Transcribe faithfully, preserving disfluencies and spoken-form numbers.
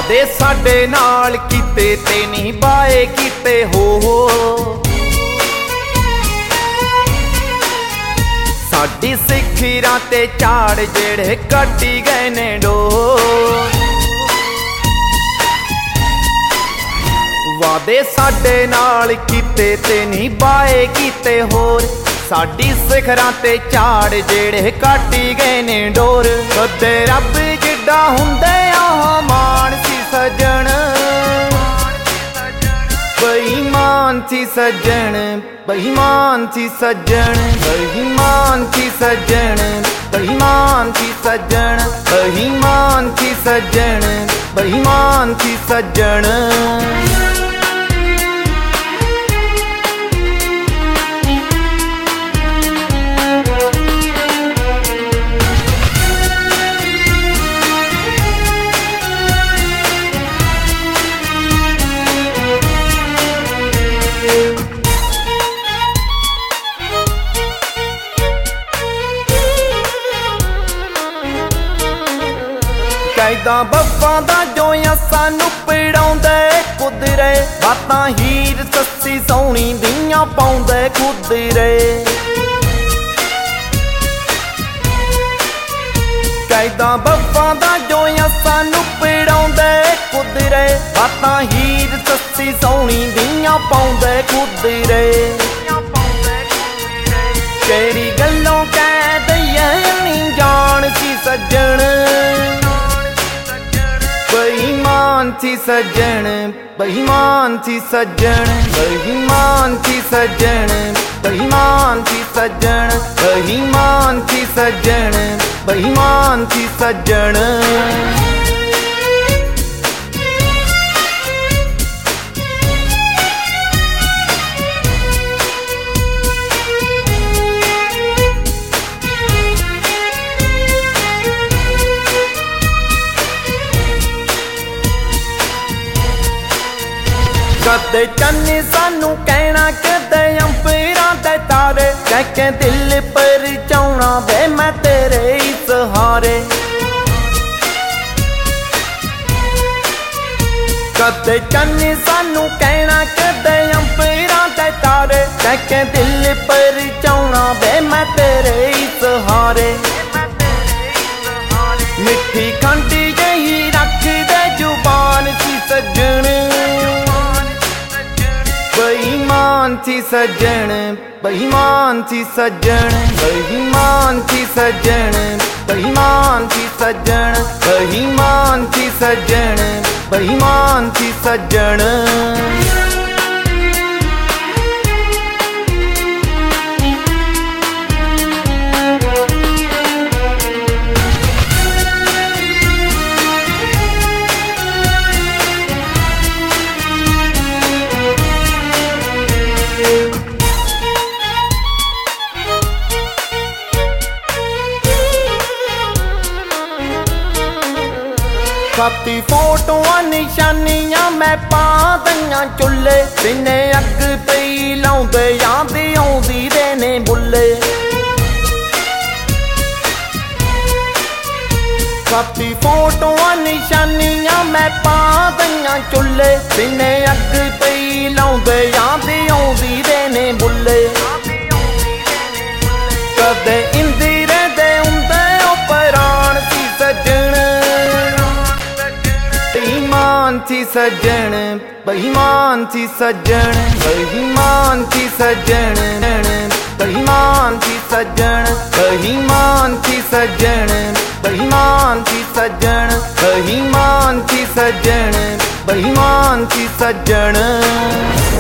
वादे साडे नाल कीते ते नहीं बाए कीते हो हो साडी सिखिरां ते झाड़ जेड़े कटी गए ने डोर। वादे साडे नाल कीते ते नहीं बाए कीते होर साडी सिखरां ते झाड़ जेड़े कटी गए ने डोर। कदे रब जिड्डा हुंदे आह मान सी सजण बेईमान सी सजण बेईमान सी सजण बेईमान सी सजण बेईमान सी सजण बेईमान सी सजण बेईमान सी सजण। कैदा बब्बा दा जोया सानू पिड़ाउंदे कुदरे बातां हीर सस्सी सोहनी दियां पाउंदे कुदरे। कैदा बब्बा दा जोया सानू पिड़ाउंदे कुदरे बातां हीर सस्सी सोहनी दियां पाउंदे कुदरे। केड़ी गल्लों कह दईए नी जान सी सजण बेईमान सी सजण बेईमान सी सजण बेईमान सी सजण बेईमान सी सजण बेईमान सी सजण बेईमान सी सजण। कदे चन्नी सानू कहना कदे अंबरां दे तारे कह के दिल पर चाउना वे मैं तेरे ही सहारे। कदे चन्नी सानू कहना कदे अंबरां दे तारे कह के दिल पर चाउना वे मैं तेरे ही सहारे। मिठी खंडी जही रख दे जुबान सी सजण बेईमान सी सजण बेईमान सी सजण बेईमान सी सजण बेईमान सी सजण बेईमान सी सजण बेईमान सी सजण। साथी फोटोआं निशानियां मैं पा दईयां चुल्ले बिने अग पई लाउंदे याद आउंदी दे ने बुल्ले। साथी फोटोआं निशानियां मैं पा दईयां चुल्ले बिने अग पई लाउंदे याद आउंदी दे ने बुल्ले। कदे इंदिरे दे हुंदे ओ पराण सी सजण बेईमान सी सजण बेईमान सी सजण बेईमान सी सजण बेईमान सी सजण बेईमान सी सजण बेईमान सी सजण बेईमान सी सजण बेईमान सी सजण।